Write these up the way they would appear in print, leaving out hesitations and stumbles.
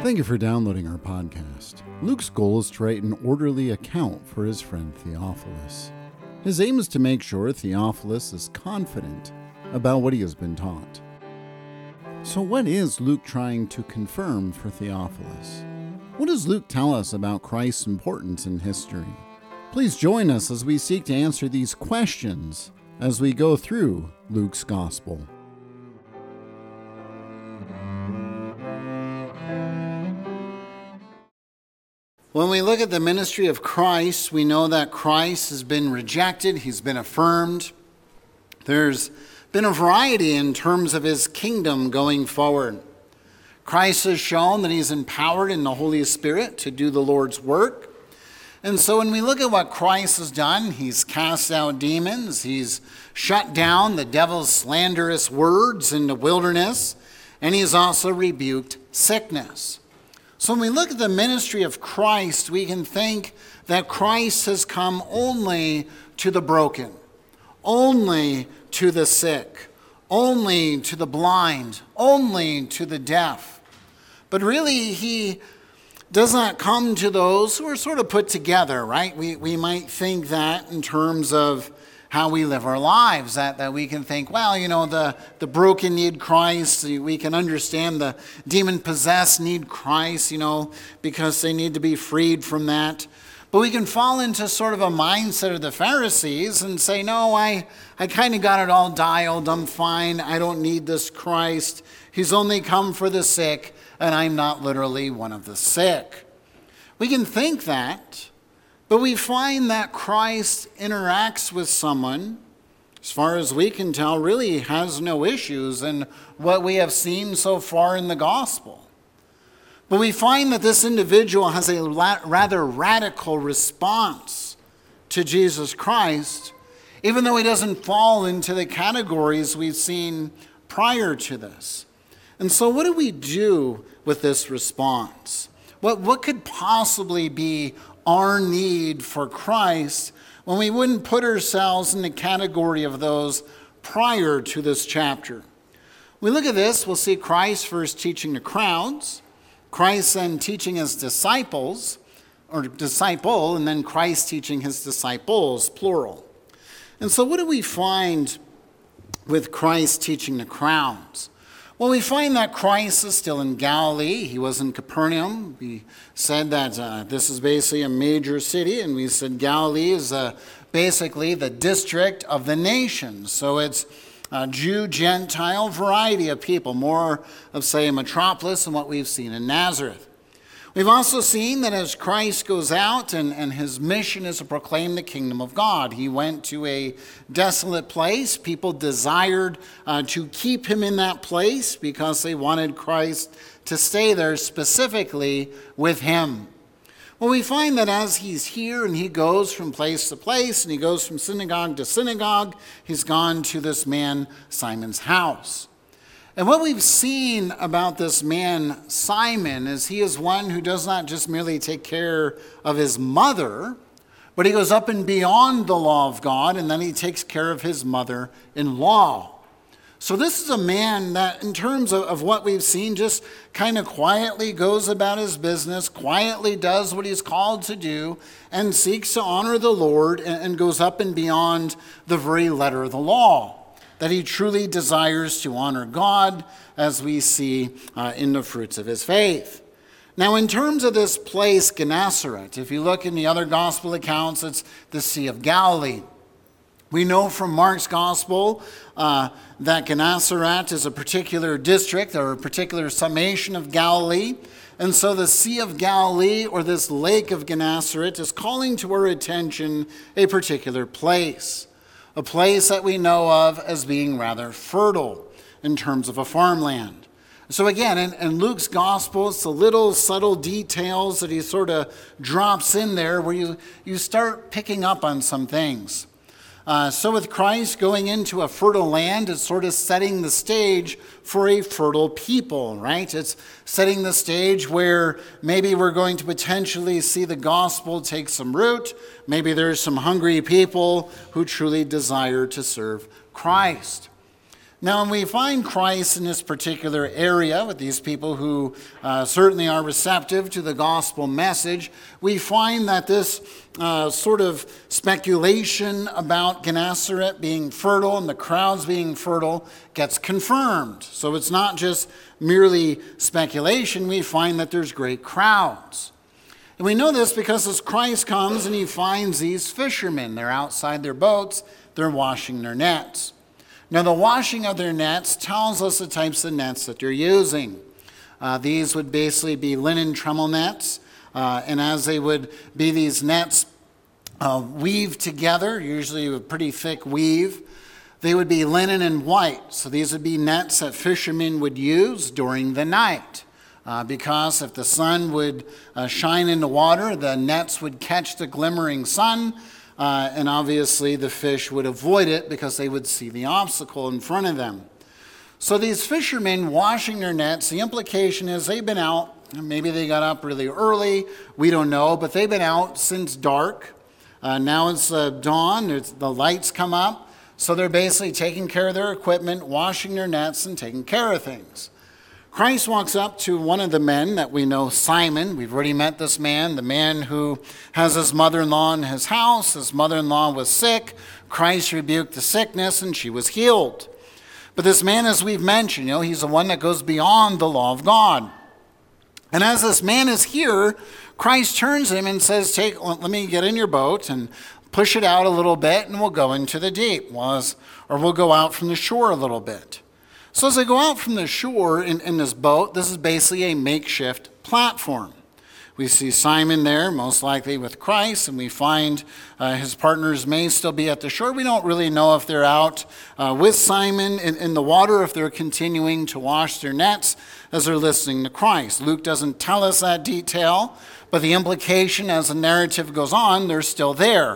Thank you for downloading our podcast. Luke's goal is to write an orderly account for his friend Theophilus. His aim is to make sure Theophilus is confident about what he has been taught. So what is Luke trying to confirm for Theophilus? What does Luke tell us about Christ's importance in history? Please join us as we seek to answer these questions as we go through Luke's Gospel. When we look at the ministry of Christ, we know that Christ has been rejected, he's been affirmed. There's been a variety in terms of his kingdom going forward. Christ has shown that he's empowered in the Holy Spirit to do the Lord's work. And so when we look at what Christ has done, he's cast out demons, he's shut down the devil's slanderous words in the wilderness, and he's also rebuked sickness. So when we look at the ministry of Christ, we can think that Christ has come only to the broken, only to the sick, only to the blind, only to the deaf. But really, he does not come to those who are sort of put together, right? We might think that in terms of how we live our lives, that we can think, well, you know, the broken need Christ. We can understand the demon-possessed need Christ, you know, because they need to be freed from that. But we can fall into sort of a mindset of the Pharisees and say, no, I kind of got it all dialed. I'm fine. I don't need this Christ. He's only come for the sick, and I'm not literally one of the sick. We can think that. But we find that Christ interacts with someone, as far as we can tell, really has no issues in what we have seen so far in the gospel. But we find that this individual has a rather radical response to Jesus Christ, even though he doesn't fall into the categories we've seen prior to this. And so what do we do with this response? What could possibly be our need for Christ when we wouldn't put ourselves in the category of those prior to this chapter? We look at this, we'll see Christ first teaching the crowds, Christ then teaching his disciples, or disciple, and then Christ teaching his disciples, plural. And so what do we find with Christ teaching the crowds? Well, we find that Christ is still in Galilee. He was in Capernaum. We said that this is basically a major city, and we said Galilee is basically the district of the nations. So it's a Jew, Gentile variety of people, more of, say, a metropolis than what we've seen in Nazareth. We've also seen that as Christ goes out and his mission is to proclaim the kingdom of God. He went to a desolate place. People desired to keep him in that place because they wanted Christ to stay there specifically with him. Well, we find that as he's here and he goes from place to place and he goes from synagogue to synagogue, he's gone to this man Simon's house. And what we've seen about this man, Simon, is he is one who does not just merely take care of his mother, but he goes up and beyond the law of God, and then he takes care of his mother-in-law. So this is a man that, in terms of what we've seen, just kind of quietly goes about his business, quietly does what he's called to do, and seeks to honor the Lord, and goes up and beyond the very letter of the law. That he truly desires to honor God, as we see in the fruits of his faith. Now, in terms of this place, Gennesaret, if you look in the other gospel accounts, it's the Sea of Galilee. We know from Mark's gospel that Gennesaret is a particular district or a particular summation of Galilee. And so the Sea of Galilee, or this Lake of Gennesaret, is calling to our attention a particular place. A place that we know of as being rather fertile in terms of a farmland. So again, in Luke's gospel, it's the little subtle details that he sort of drops in there where you start picking up on some things. So with Christ going into a fertile land, it's sort of setting the stage for a fertile people, right? It's setting the stage where maybe we're going to potentially see the gospel take some root. Maybe there's some hungry people who truly desire to serve Christ. Now, when we find Christ in this particular area with these people who certainly are receptive to the gospel message, we find that this sort of speculation about Gennesaret being fertile and the crowds being fertile gets confirmed. So it's not just merely speculation. We find that there's great crowds. And we know this because as Christ comes and he finds these fishermen, they're outside their boats, they're washing their nets. Now, the washing of their nets tells us the types of nets that they're using. These would basically be linen tremmel nets, and as they would be these nets weaved together, usually with pretty thick weave, they would be linen and white. So these would be nets that fishermen would use during the night. Because if the sun would shine in the water, the nets would catch the glimmering sun, and obviously the fish would avoid it because they would see the obstacle in front of them. So these fishermen washing their nets, the implication is they've been out, maybe they got up really early, we don't know, but they've been out since dark. Now it's dawn, the lights come up, so they're basically taking care of their equipment, washing their nets, and taking care of things. Christ walks up to one of the men that we know, Simon. We've already met this man, the man who has his mother-in-law in his house. His mother-in-law was sick. Christ rebuked the sickness and she was healed. But this man, as we've mentioned, he's the one that goes beyond the law of God. And as this man is here, Christ turns him and says, let me get in your boat and push it out a little bit and we'll go into the deep. Or we'll go out from the shore a little bit. So as they go out from the shore in this boat, this is basically a makeshift platform. We see Simon there, most likely with Christ, and we find his partners may still be at the shore. We don't really know if they're out with Simon in the water, if they're continuing to wash their nets as they're listening to Christ. Luke doesn't tell us that detail, but the implication as the narrative goes on, they're still there.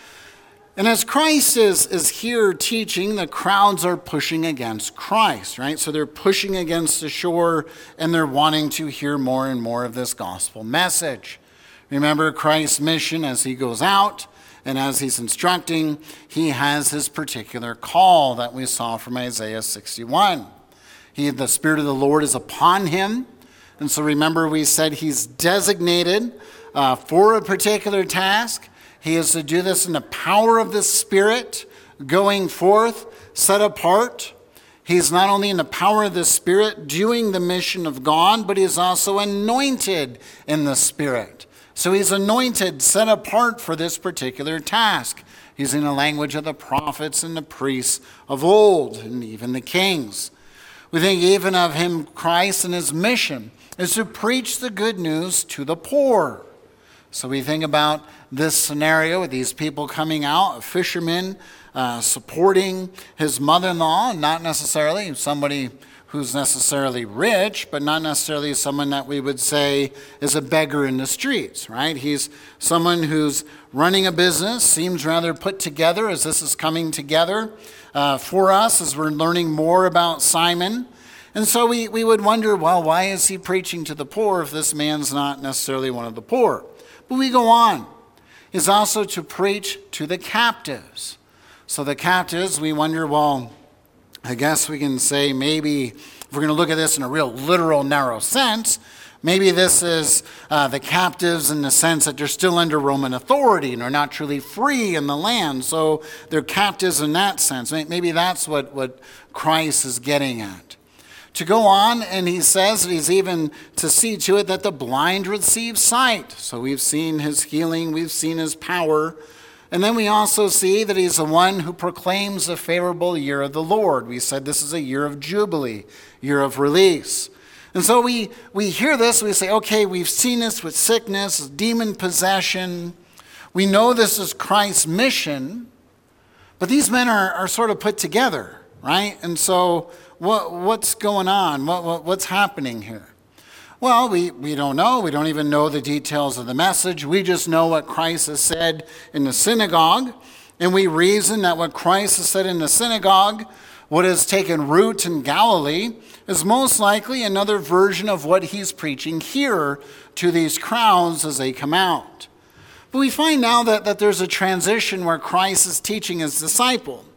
And as Christ is here teaching, the crowds are pushing against Christ, right? So they're pushing against the shore and they're wanting to hear more and more of this gospel message. Remember Christ's mission as he goes out and as he's instructing, he has his particular call that we saw from Isaiah 61. The Spirit of the Lord is upon him. And so remember we said he's designated for a particular task. He is to do this in the power of the Spirit, going forth, set apart. He's not only in the power of the Spirit doing the mission of God, but he's also anointed in the Spirit. So he's anointed, set apart for this particular task. He's in the language of the prophets and the priests of old, and even the kings. We think even of him, Christ, and his mission is to preach the good news to the poor. So we think about this scenario with these people coming out, a fisherman supporting his mother-in-law, not necessarily somebody who's necessarily rich, but not necessarily someone that we would say is a beggar in the streets, right? He's someone who's running a business, seems rather put together as this is coming together for us as we're learning more about Simon. And so we would wonder, well, why is he preaching to the poor if this man's not necessarily one of the poor? But we go on. Is also to preach to the captives. So the captives, we wonder, well, I guess we can say maybe, if we're going to look at this in a real literal, narrow sense, maybe this is the captives in the sense that they're still under Roman authority and are not truly free in the land. So they're captives in that sense. Maybe that's what Christ is getting at. To go on, and he says that he's even to see to it that the blind receive sight. So we've seen his healing, we've seen his power. And then we also see that he's the one who proclaims the favorable year of the Lord. We said this is a year of jubilee, year of release. And so we hear this, we say, okay, we've seen this with sickness, demon possession. We know this is Christ's mission, but these men are sort of put together, right? And so what's going on? What's happening here? Well, we don't know. We don't even know the details of the message. We just know what Christ has said in the synagogue. And we reason that what Christ has said in the synagogue, what has taken root in Galilee, is most likely another version of what he's preaching here to these crowds as they come out. But we find now that there's a transition where Christ is teaching his disciple.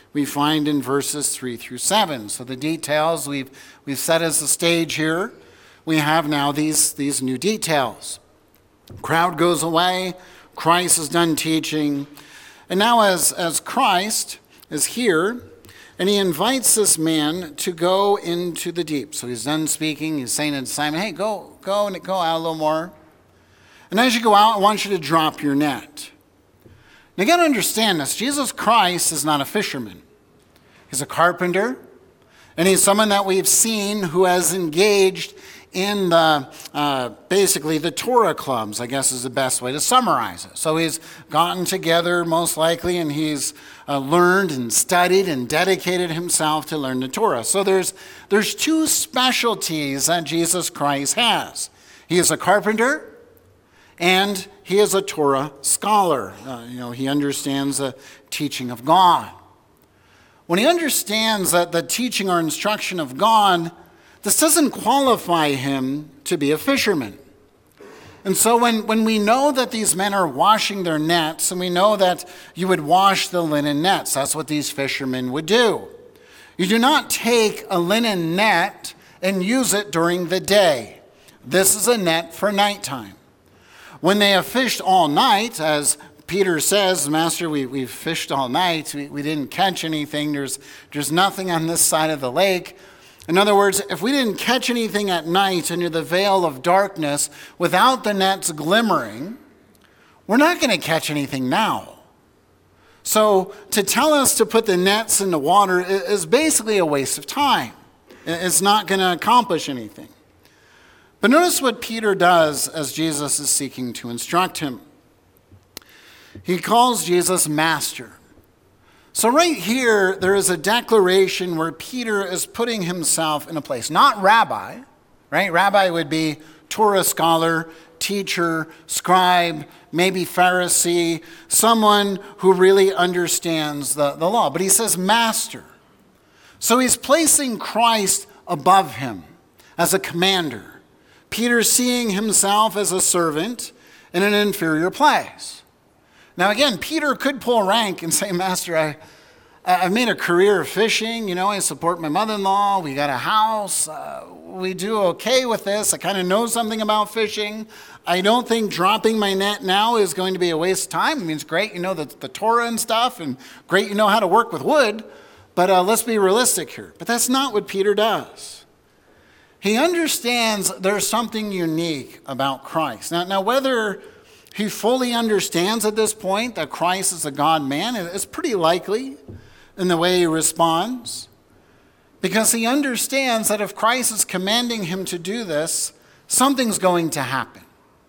we find in verses 3 through 7. So the details we've set as the stage here. We have now these new details. Crowd goes away. Christ is done teaching. And now as Christ is here, and he invites this man to go into the deep. So he's done speaking. He's saying to Simon, hey, go out a little more. And as you go out, I want you to drop your net. Now you got to understand this. Jesus Christ is not a fisherman. He's a carpenter. And he's someone that we've seen who has engaged in basically the Torah clubs, I guess is the best way to summarize it. So he's gotten together most likely, and he's learned and studied and dedicated himself to learn the Torah. So there's two specialties that Jesus Christ has. He is a carpenter, and he is a Torah scholar. He understands the teaching of God. When he understands that the teaching or instruction of God, this doesn't qualify him to be a fisherman. And so when we know that these men are washing their nets, and we know that you would wash the linen nets, that's what these fishermen would do. You do not take a linen net and use it during the day. This is a net for nighttime. When they have fished all night, as Peter says, Master, we've fished all night. We didn't catch anything. There's nothing on this side of the lake. In other words, if we didn't catch anything at night under the veil of darkness without the nets glimmering, we're not going to catch anything now. So to tell us to put the nets in the water is basically a waste of time. It's not going to accomplish anything. But notice what Peter does as Jesus is seeking to instruct him. He calls Jesus Master. So right here, there is a declaration where Peter is putting himself in a place. Not rabbi, right? Rabbi would be Torah scholar, teacher, scribe, maybe Pharisee, someone who really understands the law. But he says master. So he's placing Christ above him as a commander. Peter seeing himself as a servant in an inferior place. Now again, Peter could pull rank and say, Master, I've made a career of fishing. I support my mother-in-law. We got a house. We do okay with this. I kind of know something about fishing. I don't think dropping my net now is going to be a waste of time. I mean, it's great, the Torah and stuff, and great, you know how to work with wood. But let's be realistic here. But that's not what Peter does. He understands there's something unique about Christ. Now whether he fully understands at this point that Christ is a God-man, it's pretty likely in the way he responds, because he understands that if Christ is commanding him to do this, something's going to happen.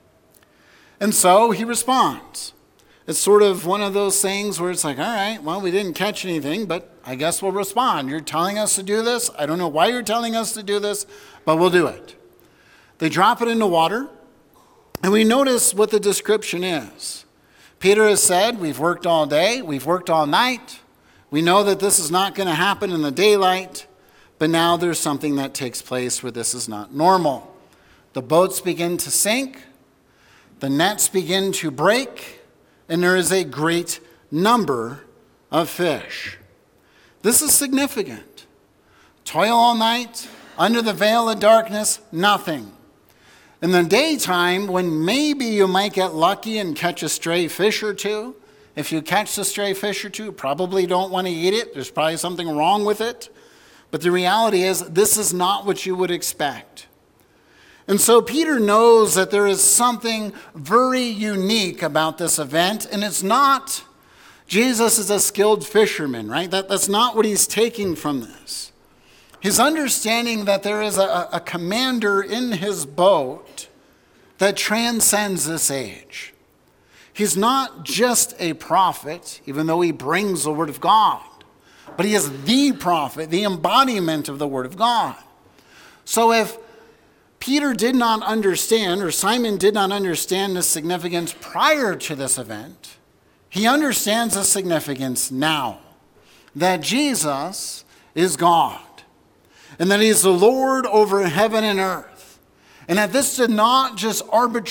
And so he responds. It's sort of one of those things where it's like, all right, well, we didn't catch anything, but I guess we'll respond. You're telling us to do this. I don't know why you're telling us to do this, but we'll do it. They drop it in the water, and we notice what the description is. Peter has said, we've worked all day, we've worked all night. We know that this is not going to happen in the daylight, but now there's something that takes place where this is not normal. The boats begin to sink, the nets begin to break, and there is a great number of fish. This is significant. Toil all night, under the veil of darkness, nothing. In the daytime, when maybe you might get lucky and catch a stray fish or two, if you catch the stray fish or two, you probably don't want to eat it. There's probably something wrong with it. But the reality is, this is not what you would expect. And so Peter knows that there is something very unique about this event, and it's not Jesus is a skilled fisherman, right? That's not what he's taking from this. His understanding that there is a commander in his boat that transcends this age. He's not just a prophet, even though he brings the word of God, but he is the prophet, the embodiment of the word of God. So if Peter did not understand, or Simon did not understand the significance prior to this event, he understands the significance now, that Jesus is God, and that he is the Lord over heaven and earth, and that this did not just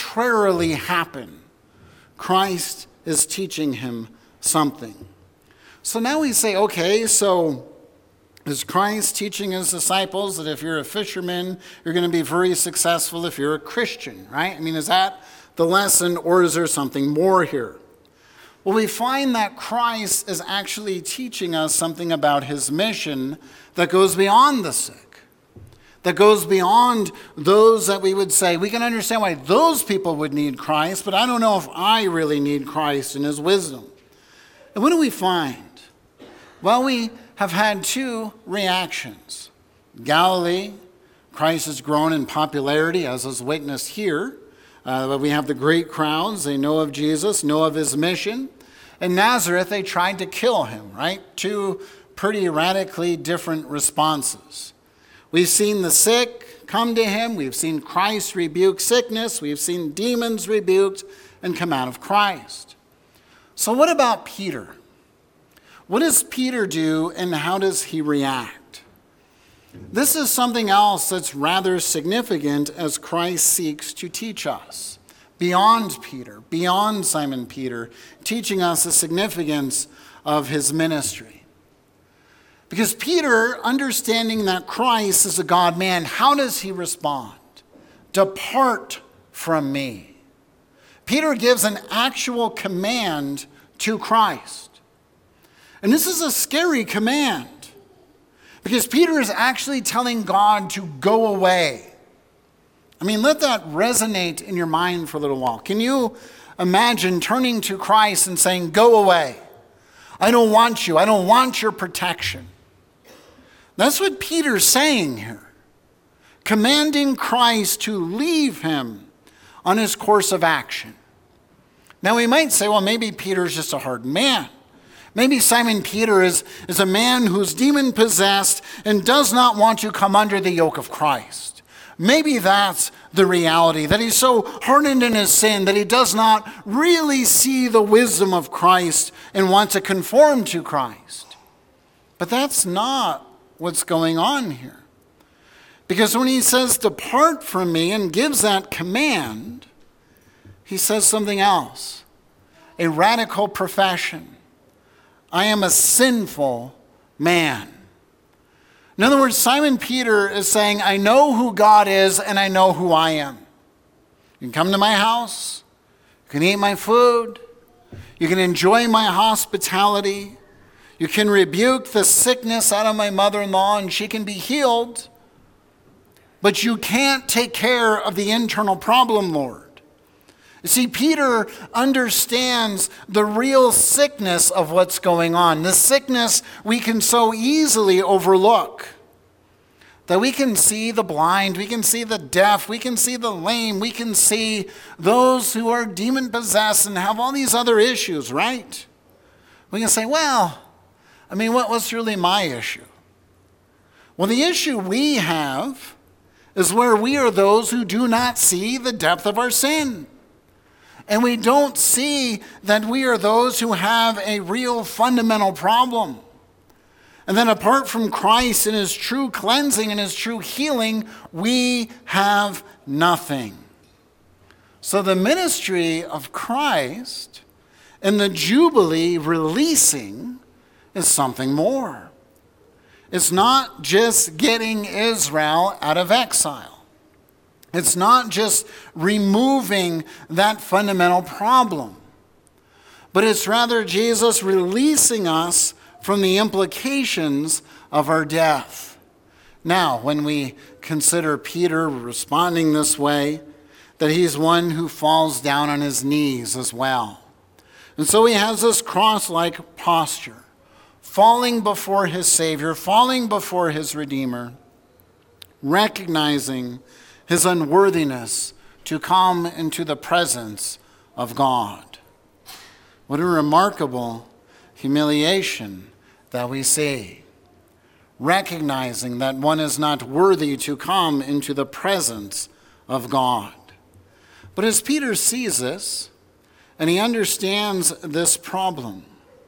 arbitrarily happen. Christ is teaching him something. So now we say, okay, so is Christ teaching his disciples that if you're a fisherman, you're going to be very successful if you're a Christian, right? I mean, is that the lesson, or is there something more here? Well, we find that Christ is actually teaching us something about his mission that goes beyond the sick, that goes beyond those that we would say, we can understand why those people would need Christ, but I don't know if I really need Christ and his wisdom. And what do we find? Well, we have had two reactions. Galilee, Christ has grown in popularity, as is witnessed here. We have the great crowds. They know of Jesus, know of his mission. In Nazareth, they tried to kill him, right? Two pretty radically different responses. We've seen the sick come to him. We've seen Christ rebuke sickness. We've seen demons rebuked and come out of Christ. So what about Peter? What does Peter do, and how does he react? This is something else that's rather significant as Christ seeks to teach us. Beyond Peter, beyond Simon Peter, teaching us the significance of his ministry. Because Peter, understanding that Christ is a God-man, how does he respond? Depart from me. Peter gives an actual command to Christ. And this is a scary command. Because Peter is actually telling God to go away. I mean, let that resonate in your mind for a little while. Can you imagine turning to Christ and saying, go away. I don't want you. I don't want your protection. That's what Peter's saying here. Commanding Christ to leave him on his course of action. Now we might say, well, maybe Peter's just a hard man. Maybe Simon Peter is a man who's demon-possessed and does not want to come under the yoke of Christ. Maybe that's the reality, that he's so hardened in his sin that he does not really see the wisdom of Christ and want to conform to Christ. But that's not what's going on here. Because when he says, depart from me, and gives that command, he says something else, a radical profession. I am a sinful man. In other words, Simon Peter is saying, I know who God is and I know who I am. You can come to my house. You can eat my food. You can enjoy my hospitality. You can rebuke the sickness out of my mother-in-law and she can be healed. But you can't take care of the internal problem, Lord. You see, Peter understands the real sickness of what's going on. The sickness we can so easily overlook. That we can see the blind, we can see the deaf, we can see the lame, we can see those who are demon-possessed and have all these other issues, right? We can say, well, I mean, what's really my issue? Well, the issue we have is where we are those who do not see the depth of our sin. And we don't see that we are those who have a real fundamental problem. And then apart from Christ and his true cleansing and his true healing, we have nothing. So the ministry of Christ and the Jubilee releasing is something more. It's not just getting Israel out of exile. It's not just removing that fundamental problem, but it's rather Jesus releasing us from the implications of our death. Now, when we consider Peter responding this way, that he's one who falls down on his knees as well. And so he has this cross-like posture, falling before his Savior, falling before his Redeemer, recognizing his unworthiness to come into the presence of God. What a remarkable humiliation that we see. Recognizing that one is not worthy to come into the presence of God. But as Peter sees this, and he understands this problem,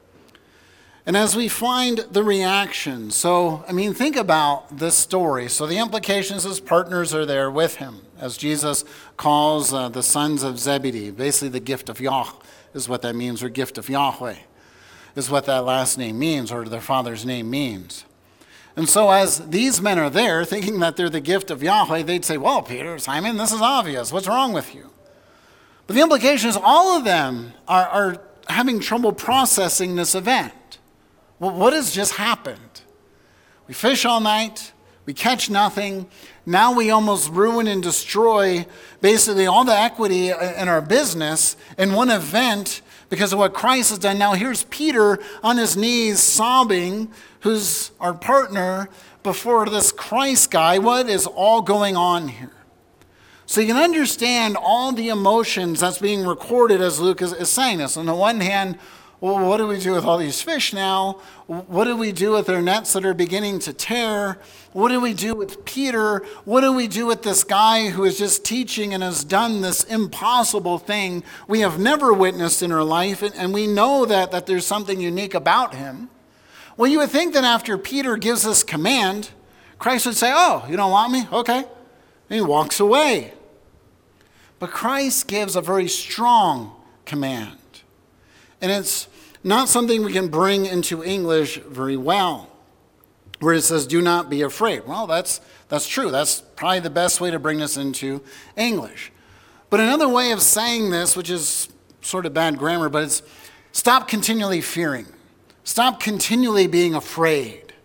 and as we find the reaction, think about this story. So the implications, his partners are there with him, as Jesus calls the sons of Zebedee. Basically the gift of Yah is what that means, or gift of Yahweh. is what that last name means, or their father's name means. And so as these men are there, thinking that they're the gift of Yahweh, they'd say, well, Peter, Simon, this is obvious. What's wrong with you? But the implication is all of them are having trouble processing this event. Well, what has just happened? We fish all night. We catch nothing. Now we almost ruin and destroy basically all the equity in our business in one event because of what Christ has done. Now here's Peter on his knees sobbing, who's our partner, before this Christ guy. What is all going on here? So you can understand all the emotions that's being recorded as Luke is saying this. On the one hand, well, what do we do with all these fish now? What do we do with their nets that are beginning to tear? What do we do with Peter? What do we do with this guy who is just teaching and has done this impossible thing we have never witnessed in our life, and we know that there's something unique about him? Well, you would think that after Peter gives this command, Christ would say, oh, you don't want me? Okay. And he walks away. But Christ gives a very strong command. And it's not something we can bring into English very well, where it says, do not be afraid. Well, that's true. That's probably the best way to bring this into English. But another way of saying this, which is sort of bad grammar, but it's stop continually fearing. Stop continually being afraid.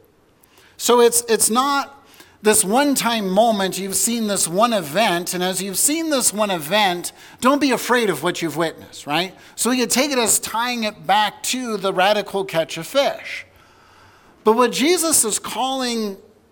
So it's not this one-time moment. You've seen this one event, and as you've seen this one event, don't be afraid of what you've witnessed, right? So you take it as tying it back to the radical catch of fish. But what Jesus is calling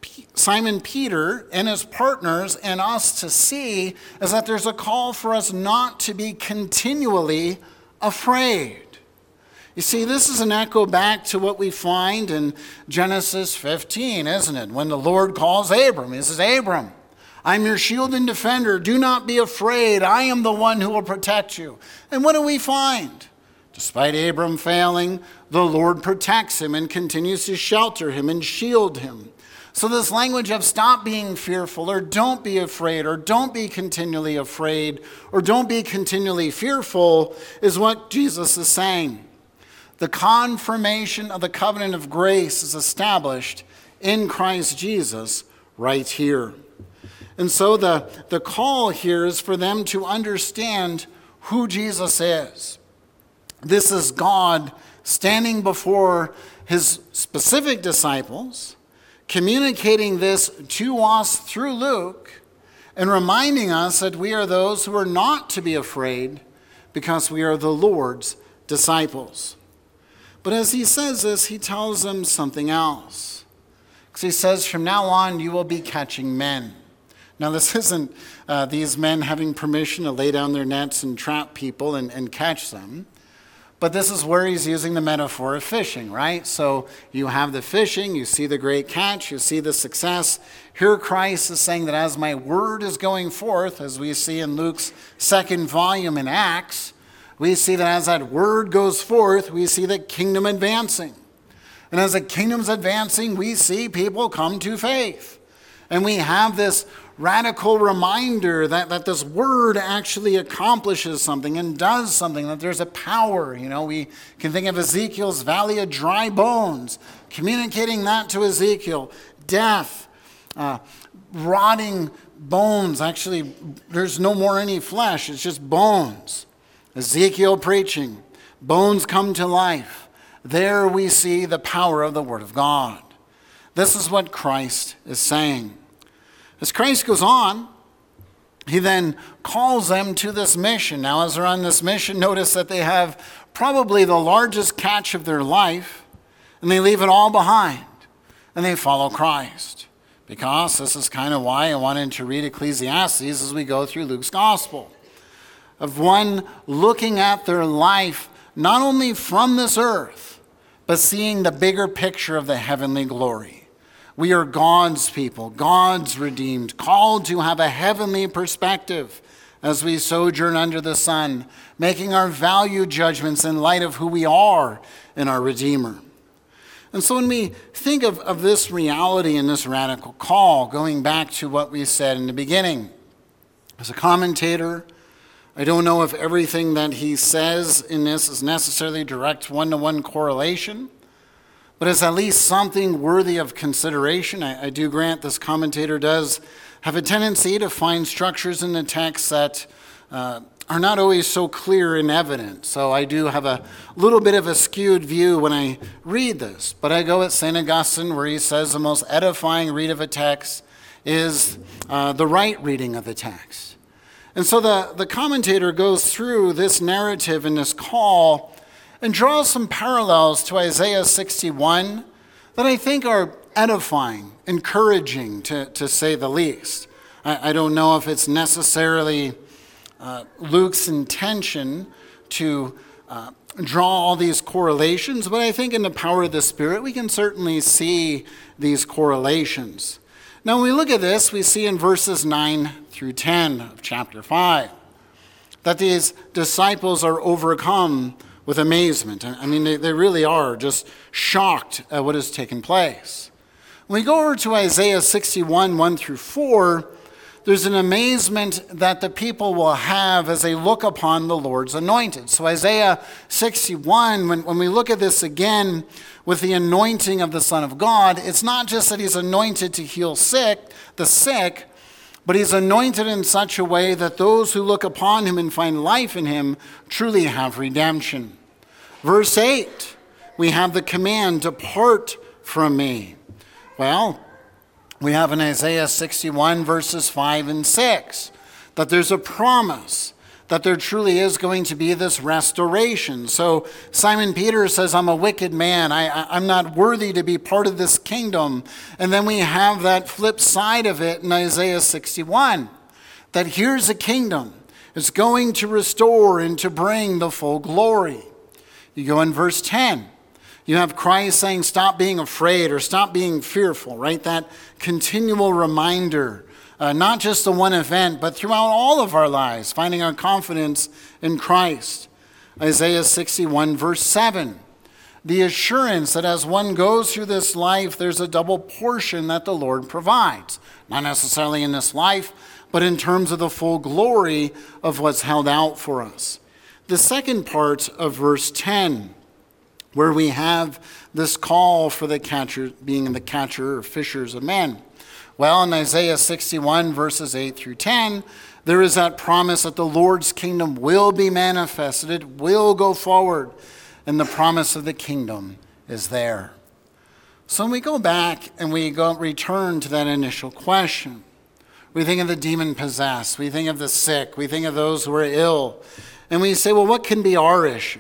Simon Peter and his partners and us to see is that there's a call for us not to be continually afraid. You see, this is an echo back to what we find in Genesis 15, isn't it? When the Lord calls Abram, he says, Abram, I'm your shield and defender. Do not be afraid. I am the one who will protect you. And what do we find? Despite Abram failing, the Lord protects him and continues to shelter him and shield him. So this language of stop being fearful, or don't be afraid, or don't be continually afraid, or don't be continually fearful is what Jesus is saying. The confirmation of the covenant of grace is established in Christ Jesus right here. And so the call here is for them to understand who Jesus is. This is God standing before his specific disciples, communicating this to us through Luke, and reminding us that we are those who are not to be afraid because we are the Lord's disciples. But as he says this, he tells them something else. Because he says, from now on, you will be catching men. Now, this isn't these men having permission to lay down their nets and trap people and catch them. But this is where he's using the metaphor of fishing, right? So you have the fishing, you see the great catch, you see the success. Here Christ is saying that as my word is going forth, as we see in Luke's second volume in Acts, we see that as that word goes forth, we see the kingdom advancing. And as the kingdom's advancing, we see people come to faith. And we have this radical reminder that this word actually accomplishes something and does something, that there's a power. You know, we can think of Ezekiel's valley of dry bones, communicating that to Ezekiel. Death, rotting bones. Actually, there's no more any flesh. It's just bones. Ezekiel preaching, bones come to life. There we see the power of the Word of God. This is what Christ is saying. As Christ goes on, he then calls them to this mission. Now, as they're on this mission, notice that they have probably the largest catch of their life, and they leave it all behind, and they follow Christ. Because this is kind of why I wanted to read Ecclesiastes as we go through Luke's gospel. Of one looking at their life, not only from this earth, but seeing the bigger picture of the heavenly glory. We are God's people, God's redeemed, called to have a heavenly perspective as we sojourn under the sun, making our value judgments in light of who we are in our Redeemer. And so when we think of this reality and this radical call, going back to what we said in the beginning, as a commentator, I don't know if everything that he says in this is necessarily direct one-to-one correlation, but it's at least something worthy of consideration. I do grant this commentator does have a tendency to find structures in the text that are not always so clear and evident. So I do have a little bit of a skewed view when I read this. But I go at St. Augustine, where he says the most edifying read of a text is the right reading of the text. And so the commentator goes through this narrative and this call and draws some parallels to Isaiah 61 that I think are edifying, encouraging, to say the least. I don't know if it's necessarily Luke's intention to draw all these correlations, but I think in the power of the Spirit we can certainly see these correlations. Now, when we look at this, we see in verses 9 through 10 of chapter 5 that these disciples are overcome with amazement. I mean, they really are just shocked at what has taken place. When we go over to Isaiah 61, 1 through 4, there's an amazement that the people will have as they look upon the Lord's anointed. So Isaiah 61, when we look at this again with the anointing of the Son of God, it's not just that he's anointed to heal the sick, but he's anointed in such a way that those who look upon him and find life in him truly have redemption. Verse 8, we have the command, depart from me. Well, we have in Isaiah 61 verses 5 and 6 that there's a promise that there truly is going to be this restoration. So Simon Peter says, I'm a wicked man. I'm not worthy to be part of this kingdom. And then we have that flip side of it in Isaiah 61, that here's a kingdom. It's going to restore and to bring the full glory. You go in verse 10. You have Christ saying, stop being afraid or stop being fearful, right? That continual reminder, not just the one event, but throughout all of our lives, finding our confidence in Christ. Isaiah 61, verse 7, the assurance that as one goes through this life, there's a double portion that the Lord provides. Not necessarily in this life, but in terms of the full glory of what's held out for us. The second part of verse 10, where we have this call for the catcher, being the catcher or fishers of men. Well, in Isaiah 61, verses 8 through 10, there is that promise that the Lord's kingdom will be manifested, it will go forward, and the promise of the kingdom is there. So when we go back and we return to that initial question, we think of the demon-possessed, we think of the sick, we think of those who are ill, and we say, well, what can be our issue?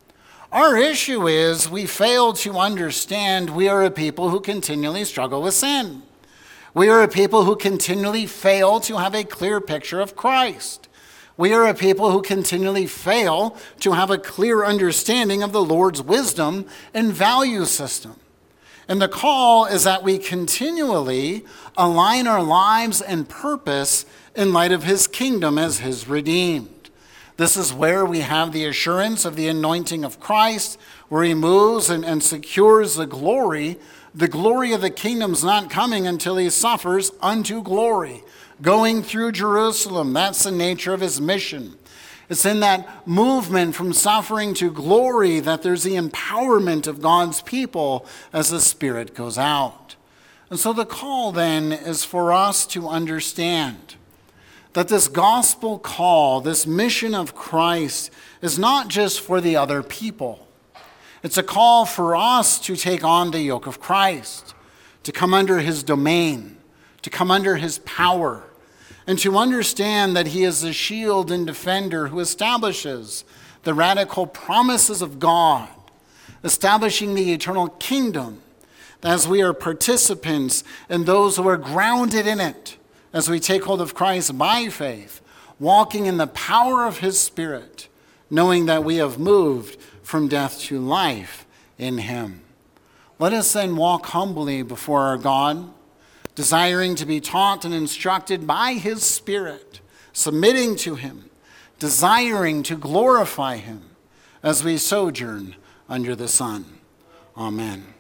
Our issue is we fail to understand we are a people who continually struggle with sin. We are a people who continually fail to have a clear picture of Christ. We are a people who continually fail to have a clear understanding of the Lord's wisdom and value system. And the call is that we continually align our lives and purpose in light of his kingdom as his redeemed. This is where we have the assurance of the anointing of Christ, where he moves and secures the glory. The glory of the kingdom's not coming until he suffers unto glory, going through Jerusalem. That's the nature of his mission. It's in that movement from suffering to glory that there's the empowerment of God's people as the Spirit goes out. And so the call then is for us to understand that this gospel call, this mission of Christ, is not just for the other people. It's a call for us to take on the yoke of Christ, to come under his domain, to come under his power, and to understand that he is the shield and defender who establishes the radical promises of God, establishing the eternal kingdom, as we are participants and those who are grounded in it, as we take hold of Christ by faith, walking in the power of his Spirit, knowing that we have moved from death to life in him. Let us then walk humbly before our God, desiring to be taught and instructed by his Spirit, submitting to him, desiring to glorify him as we sojourn under the sun. Amen.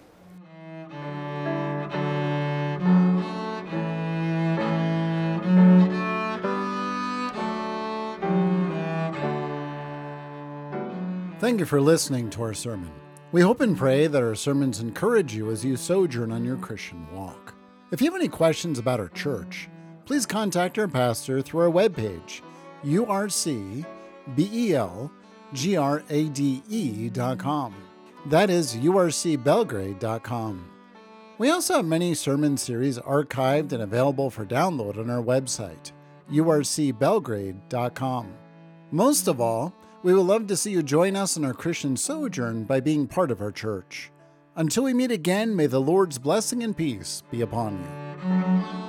Thank you for listening to our sermon. We hope and pray that our sermons encourage you as you sojourn on your Christian walk. If you have any questions about our church, please contact our pastor through our webpage, urcbelgrade.com. That is urcbelgrade.com. We also have many sermon series archived and available for download on our website, urcbelgrade.com. Most of all, we would love to see you join us in our Christian sojourn by being part of our church. Until we meet again, may the Lord's blessing and peace be upon you.